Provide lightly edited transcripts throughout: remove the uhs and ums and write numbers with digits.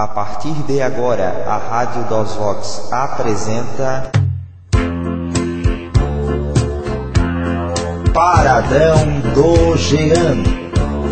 A partir de agora, a Rádio dos Vox apresenta Paradão do Jean.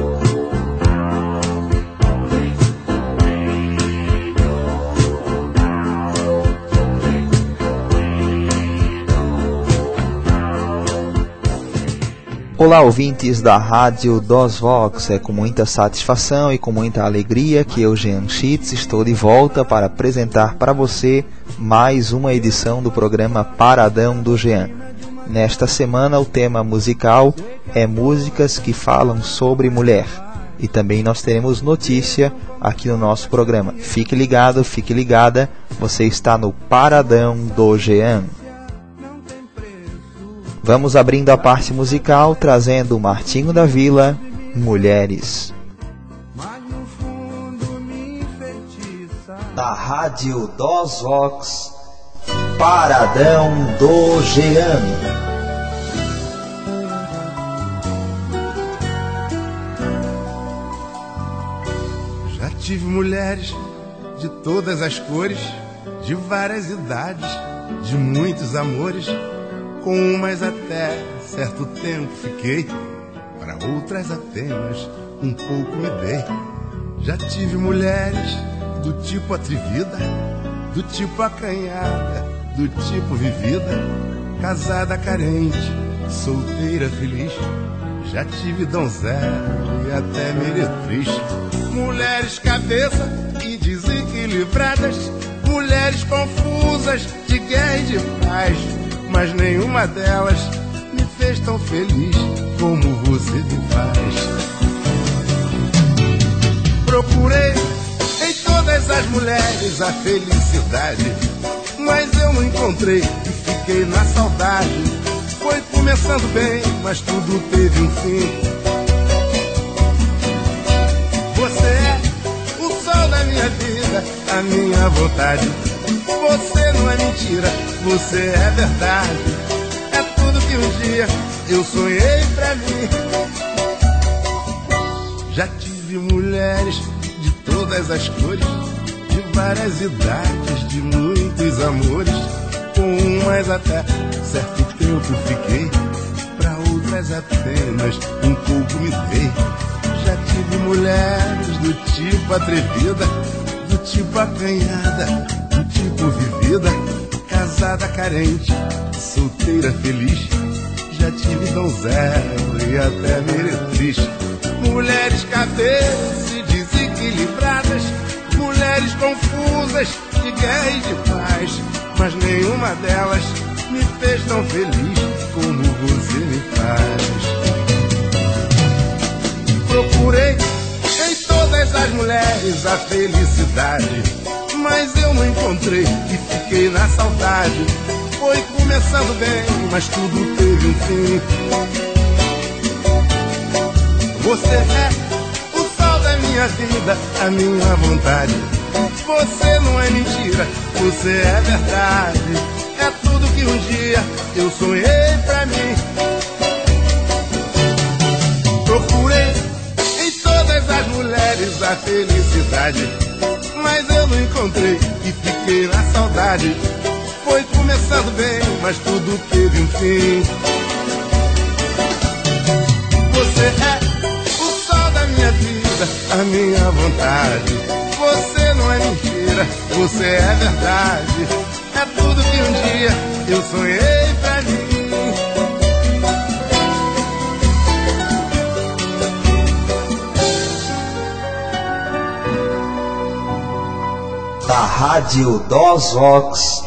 Olá, ouvintes da Rádio dos Vox. É com muita satisfação e com muita alegria que eu, Jean Schitz, estou de volta para apresentar para você mais uma edição do programa Paradão do Jean. Nesta semana o tema musical é músicas que falam sobre mulher. E também nós teremos notícia aqui no nosso programa. Fique ligado, fique ligada, você está no Paradão do Jean. Vamos abrindo a parte musical, trazendo o Martinho da Vila, Mulheres. Da Rádio dos Vox, Paradão do Jean. Já tive mulheres de todas as cores, de várias idades, de muitos amores. Com umas até certo tempo fiquei, para outras apenas um pouco me dei. Já tive mulheres do tipo atrevida, do tipo acanhada, do tipo vivida, casada carente, solteira feliz. Já tive donzela e até meretriz. Mulheres cabeça e desequilibradas, mulheres confusas de guerra e de paz. Mas nenhuma delas me fez tão feliz como você me faz. Procurei em todas as mulheres a felicidade, mas eu não encontrei e fiquei na saudade. Foi começando bem, mas tudo teve um fim. Você é o sol da minha vida, a minha vontade. Você não é mentira, você é verdade. É tudo que um dia eu sonhei pra mim. Já tive mulheres de todas as cores, de várias idades, de muitos amores. Com umas até certo tempo fiquei, pra outras apenas um pouco me dei. Já tive mulheres do tipo atrevida, do tipo acanhada, tipo vivida, casada carente, solteira feliz. Já tive donzela e até meretriz. Mulheres cabeças e desequilibradas, mulheres confusas de guerra e de paz. Mas nenhuma delas me fez tão feliz como você me faz. Procurei em todas as mulheres a felicidade, mas eu não encontrei e fiquei na saudade. Foi começando bem, mas tudo teve um fim. Você é o sol da minha vida, a minha vontade. Você não é mentira, você é verdade. É tudo que um dia eu sonhei pra mim. Procurei em todas as mulheres a felicidade, mas eu não encontrei e fiquei na saudade. Foi começando bem, mas tudo teve um fim. Você é o sol da minha vida, a minha vontade. Você não é mentira, você é verdade. É tudo que um dia eu sonhei pra mim. Da Rádio dos Vox,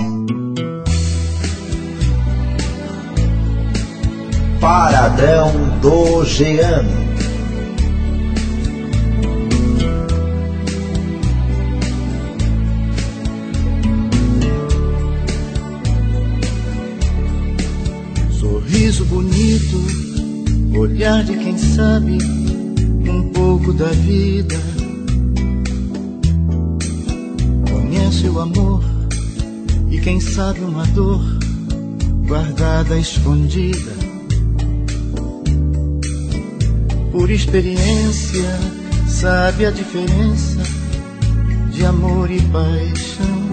Paradão do Jean. Sorriso bonito, olhar de quem sabe um pouco da vida. Conhece o amor e quem sabe uma dor guardada, escondida. Por experiência sabe a diferença de amor e paixão.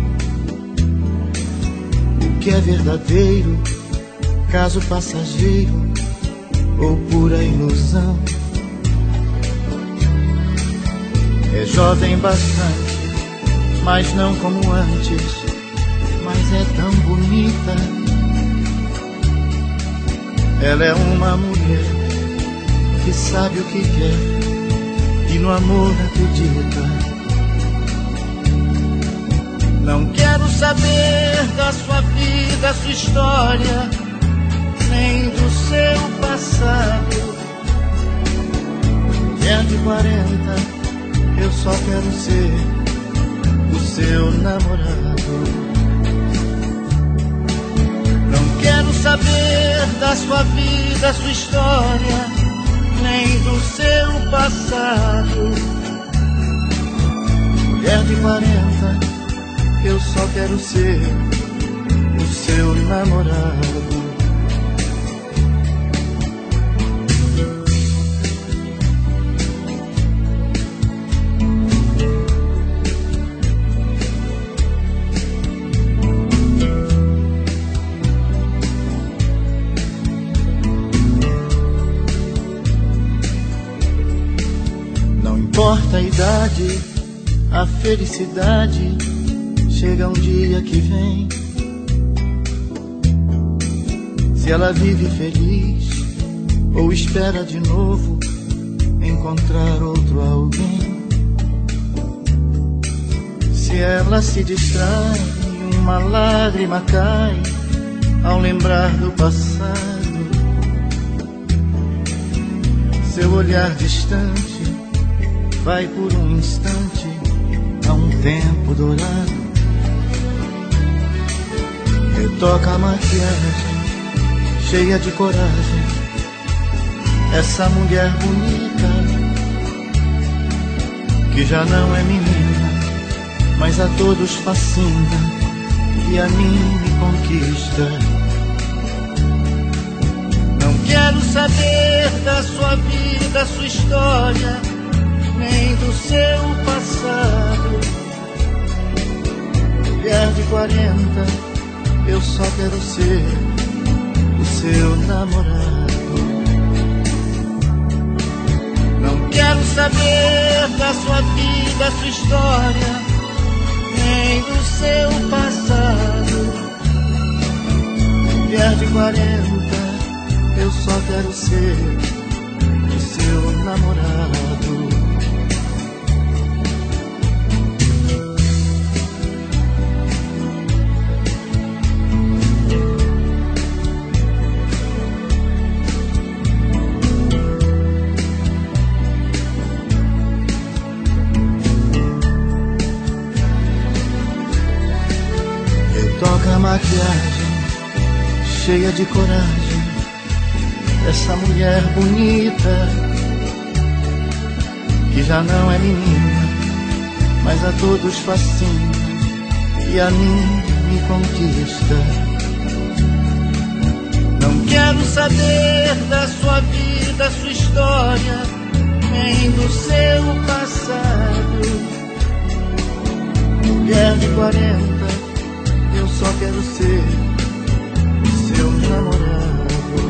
O que é verdadeiro, caso passageiro ou pura ilusão. É jovem bastante, mas não como antes, mas é tão bonita. Ela é uma mulher que sabe o que quer e no amor acredita. Não quero saber da sua vida, sua história, nem do seu passado. Mulher de 40, eu só quero ser o seu namorado. Não quero saber da sua vida, sua história, nem do seu passado. Mulher de 40, eu só quero ser o seu namorado. Não importa a idade, a felicidade chega um dia que vem. Se ela vive feliz ou espera de novo encontrar outro alguém. Se ela se distrai, uma lágrima cai ao lembrar do passado. Seu olhar distante vai por um instante a um tempo dourado. Retoca a maquiagem, cheia de coragem, essa mulher bonita, que já não é menina, mas a todos fascina e a mim me conquista. Não quero saber da sua vida, sua história, nem do seu passado. Mulher de 40, eu só quero ser o seu namorado. Não quero saber da sua vida, sua história, nem do seu passado. Mulher de 40, eu só quero ser o seu namorado. Toca a maquiagem, cheia de coragem, essa mulher bonita, que já não é menina, mas a todos fascina e a mim me conquista. Não quero saber da sua vida, sua história, nem do seu passado. Mulher de 40, eu só quero ser o seu namorado.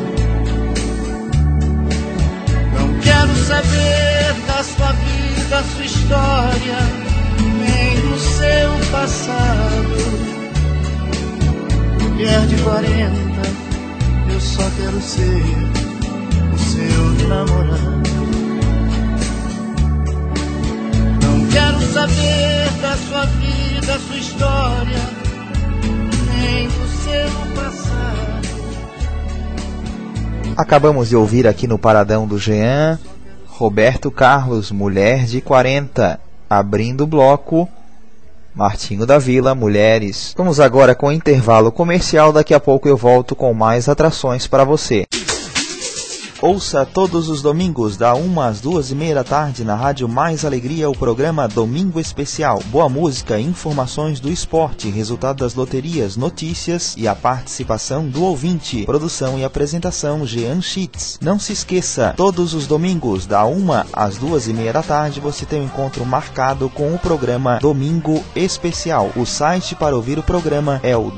Não quero saber da sua vida, sua história, nem do seu passado. Mulher de 40, eu só quero ser o seu namorado. Não quero saber da sua vida, sua história, do seu passado. Acabamos de ouvir aqui no Paradão do Jean, Roberto Carlos, Mulher de 40. Abrindo o bloco, Martinho da Vila, Mulheres. Vamos agora com o intervalo comercial, daqui a pouco eu volto com mais atrações para você. Ouça todos os domingos, da 1 às 2h30 da tarde, na Rádio Mais Alegria, o programa Domingo Especial. Boa música, informações do esporte, resultado das loterias, notícias e a participação do ouvinte. Produção e apresentação, Jean Schitz. Não se esqueça, todos os domingos, da 1 às 2h30 da tarde, você tem um encontro marcado com o programa Domingo Especial. O site para ouvir o programa é o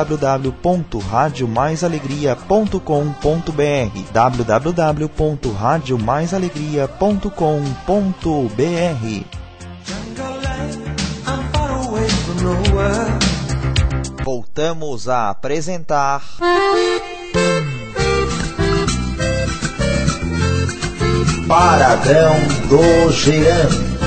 www.radiomaisalegria.com.br www.radiomaisalegria.com.br. Voltamos a apresentar Paradão do Jean.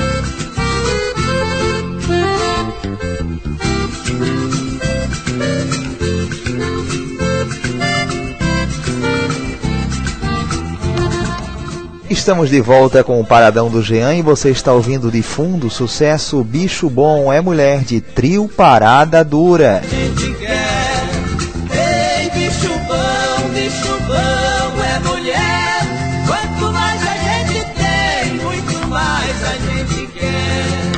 Estamos de volta com o Paradão do Jean e você está ouvindo de fundo o sucesso Bicho Bom é Mulher, de Trio Parada Dura. A gente quer, ei, bicho bom é mulher. Quanto mais a gente tem, muito mais a gente quer.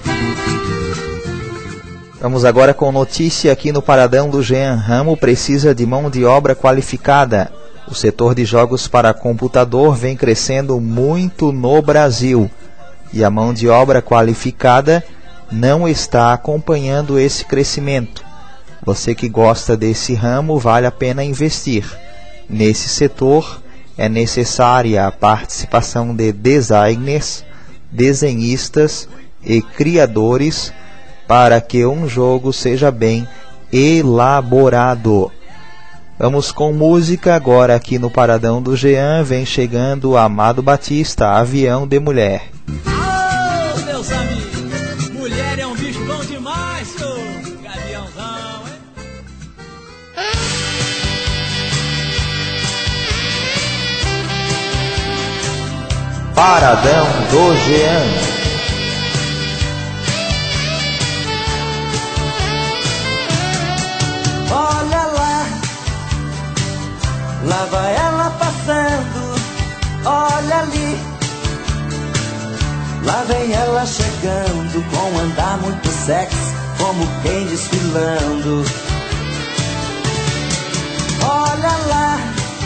Vamos agora com notícia aqui no Paradão do Jean. Ramo precisa de mão de obra qualificada. O setor de jogos para computador vem crescendo muito no Brasil e a mão de obra qualificada não está acompanhando esse crescimento. Você que gosta desse ramo, vale a pena investir. Nesse setor é necessária a participação de designers, desenhistas e criadores para que um jogo seja bem elaborado. Vamos com música agora aqui no Paradão do Jean. Vem chegando Amado Batista, Avião de Mulher. Oh, meus amigos, mulher é um bicho bom demais, senhor. Gaviãozão, hein? Paradão do Jean. Lá vai ela passando, olha ali. Lá vem ela chegando, com um andar muito sexy, como quem desfilando. Olha lá,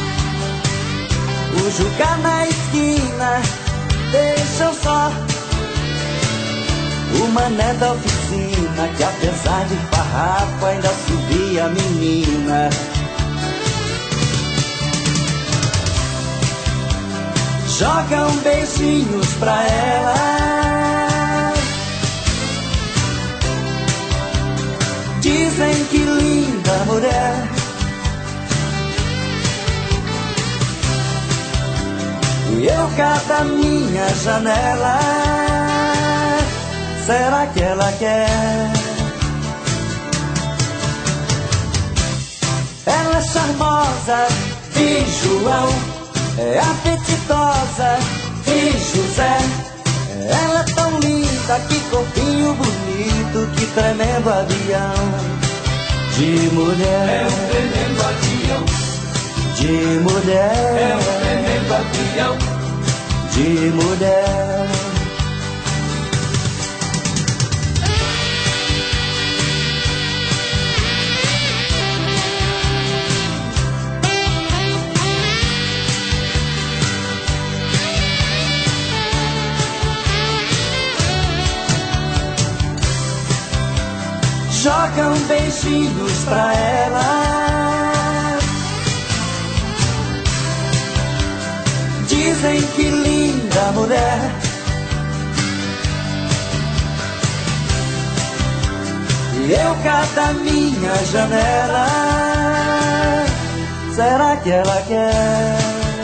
o Juca na esquina, deixa só o mané da oficina, que apesar de farrapo ainda subia a menina. Jogam beijinhos pra ela, dizem que linda mulher. E eu cá da minha janela, será que ela quer? Ela é charmosa de João, é apetitosa de José. Ela é tão linda, que corpinho bonito, que tremendo avião de mulher. É um tremendo avião de mulher. É um tremendo avião de mulher. Jogam beijinhos pra ela, dizem que linda mulher. E eu cá da minha janela, será que ela quer?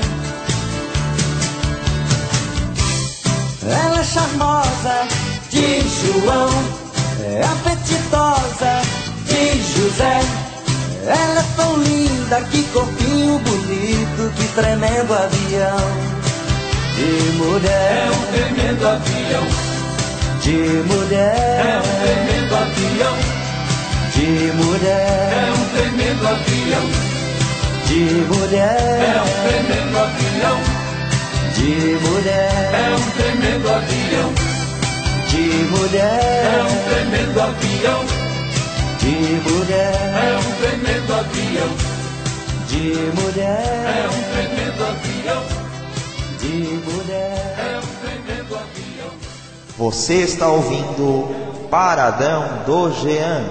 Ela é charmosa de João, é apetitosa de José. Ela é tão linda, que corpinho bonito, que tremendo avião de mulher. É um tremendo avião de mulher. É um tremendo avião de mulher. É um tremendo avião de mulher. É um tremendo avião. De mulher. É um tremendo avião. De mulher. É um tremendo avião. De mulher. É um tremendo avião. De mulher. É um tremendo avião. De mulher. É um tremendo avião. Você está ouvindo Paradão do Jean.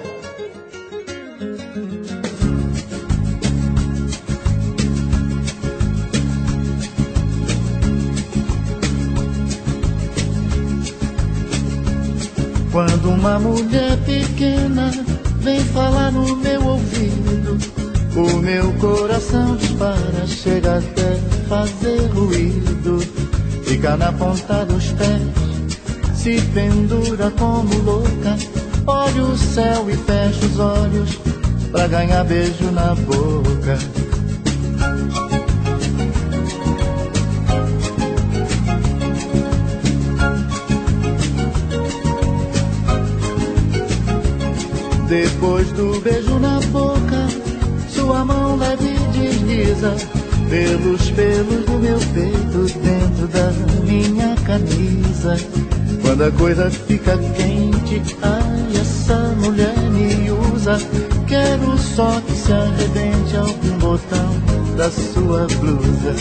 Quando uma mulher pequena vem falar no meu ouvido, o meu coração dispara, chega até fazer ruído. Fica na ponta dos pés, se pendura como louca. Olha o céu e fecha os olhos pra ganhar beijo na boca. Depois do beijo na boca, sua mão leve desliza pelos pelos do meu peito, dentro da minha camisa. Quando a coisa fica quente, ai, essa mulher me usa. Quero só que se arrebente algum botão da sua blusa.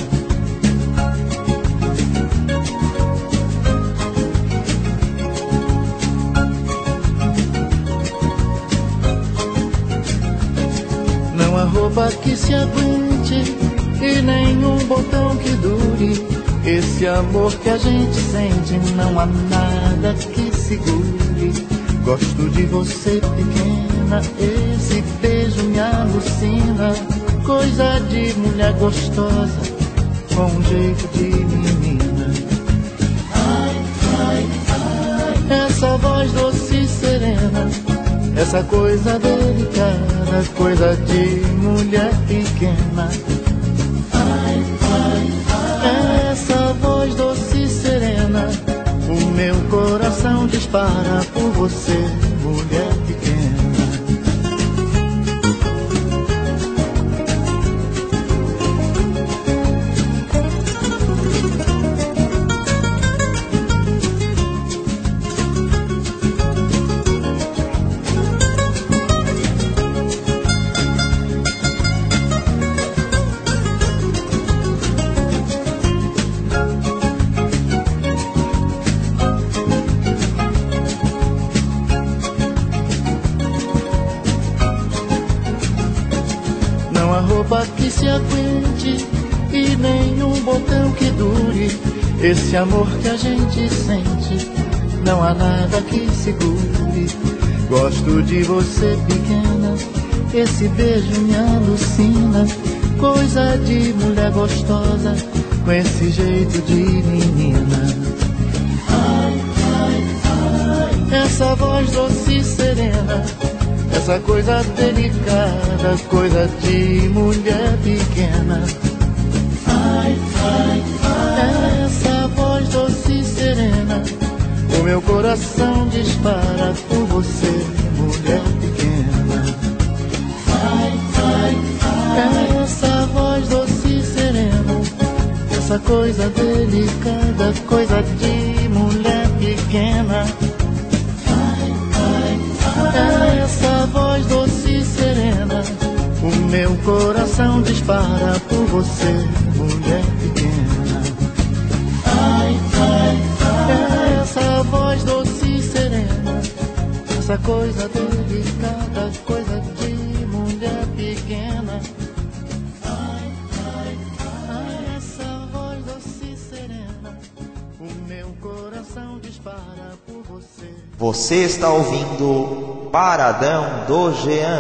Não há roupa que se aguente e nenhum botão que dure esse amor que a gente sente. Não há nada que segure. Gosto de você pequena, esse beijo me alucina. Coisa de mulher gostosa, com um jeito de menina. Ai, ai, ai, essa voz doce e serena, essa coisa delicada, coisa de mulher pequena. Ai, ai, ai, essa voz doce e serena, o meu coração dispara por você, mulher pequena. Roupa que se aguente e nenhum botão que dure esse amor que a gente sente. Não há nada que segure. Gosto de você pequena, esse beijo me alucina. Coisa de mulher gostosa, com esse jeito de menina. Ai, ai, ai, essa voz doce e serena, essa coisa delicada, coisa de mulher pequena. Ai, ai, ai, essa voz doce e serena, o meu coração dispara por você, mulher pequena. Ai, ai, ai, essa voz doce e serena, essa coisa delicada, coisa de mulher pequena. Essa voz doce e serena, o meu coração dispara por você, mulher pequena. Ai, ai, ai, essa voz doce e serena, essa coisa delicada, coisa de mulher pequena. Ai, ai, ai, essa voz doce e serena, o meu coração dispara por você. Você está ouvindo Paradão do Jean.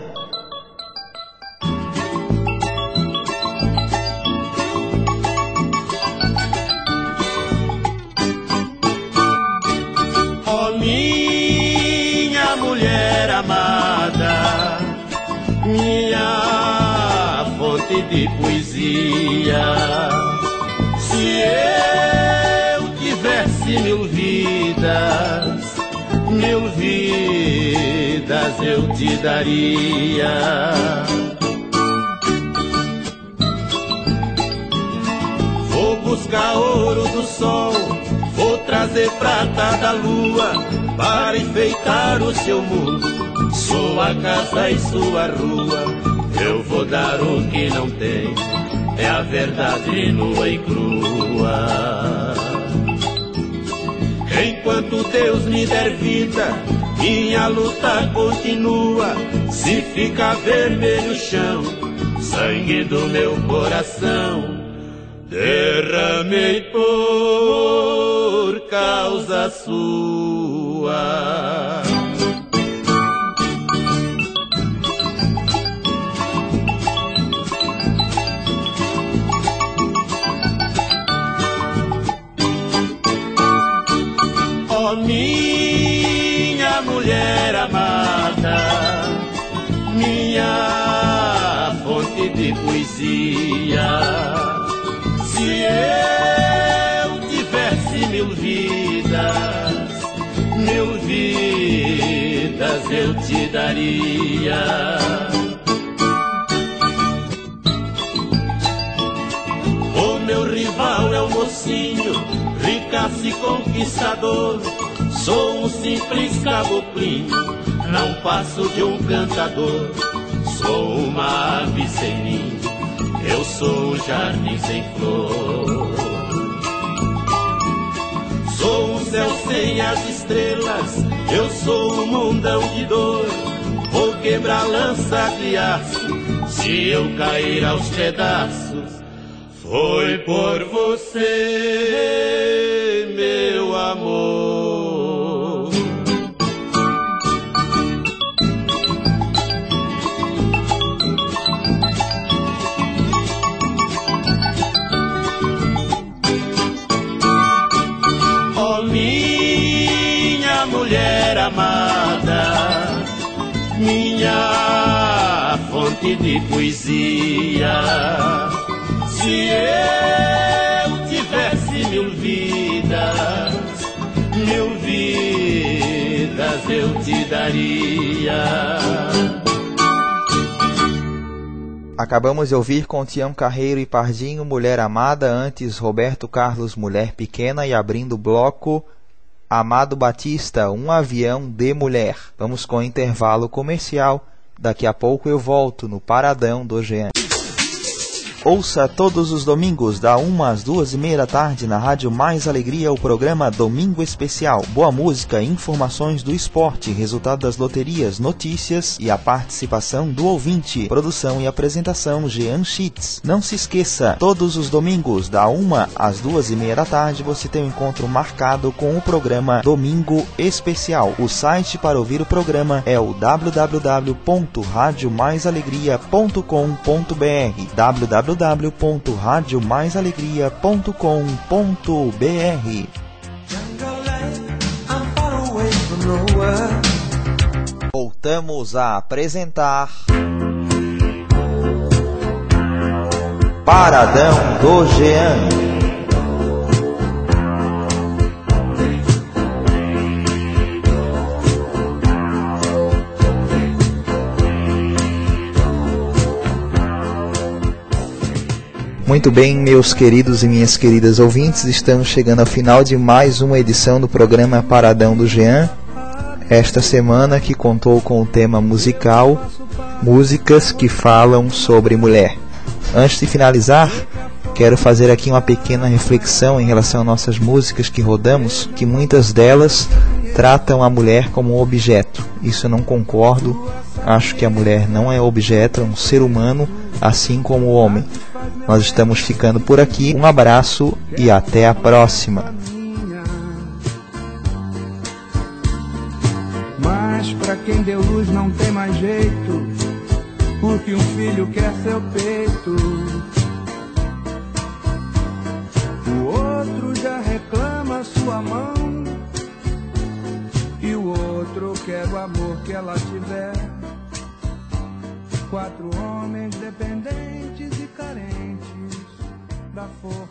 Oh, minha mulher amada, minha fonte de poesia, se eu tivesse mil vidas eu te daria. buscar ouro do sol, vou trazer prata da lua para enfeitar o seu mundo. Sua casa e sua rua, eu vou dar o que não tem, é a verdade nua e crua. Enquanto Deus me der vida, minha luta continua. Se ficar vermelho o chão, sangue do meu coração derramei por causa sua. Oh, minha mulher amada, minha fonte de poesia, se eu tivesse 1000 vidas eu te daria. O meu rival é o mocinho, ricaço e conquistador. Sou um simples caboclinho, não passo de um cantador. Sou uma ave sem ninho, eu sou um jardim sem flor. Sou um céu sem as estrelas, eu sou um mundão de dor. Vou quebrar lança de aço, se eu cair aos pedaços. Foi por você, meu amor. Oh, minha mulher amada, minha fonte de poesia, se eu tivesse 1000 vidas eu te daria. Acabamos de ouvir com Tião Carreiro e Pardinho, Mulher Amada, antes Roberto Carlos, Mulher Pequena, e abrindo o bloco Amado Batista, Um Avião de Mulher. Vamos com intervalo comercial, daqui a pouco eu volto no Paradão do Jean. Ouça todos os domingos, da 1 às 2h30 da tarde, na Rádio Mais Alegria, o programa Domingo Especial. Boa música, informações do esporte, resultado das loterias, notícias e a participação do ouvinte. Produção e apresentação, Jean Schitz. Não se esqueça, todos os domingos, da 1 às 2h30 da tarde, você tem um encontro marcado com o programa Domingo Especial. O site para ouvir o programa é o www.radiomaisalegria.com.br www.radiomaisalegria.com.br. Voltamos a apresentar Paradão do Jean. Muito bem, meus queridos e minhas queridas ouvintes, estamos chegando ao final de mais uma edição do programa Paradão do Jean. Esta semana que contou com o tema musical, músicas que falam sobre mulher. Antes de finalizar, quero fazer aqui uma pequena reflexão em relação às nossas músicas que rodamos, que muitas delas tratam a mulher como um objeto. Isso eu não concordo, acho que a mulher não é objeto, é um ser humano, assim como o homem. Nós estamos ficando por aqui, um abraço e até a próxima. Mas pra quem deu luz não tem mais jeito, porque um filho quer seu peito, o outro já reclama sua mão, e o outro quer o amor que ela tiver. 4 homens dependentes e carentes da força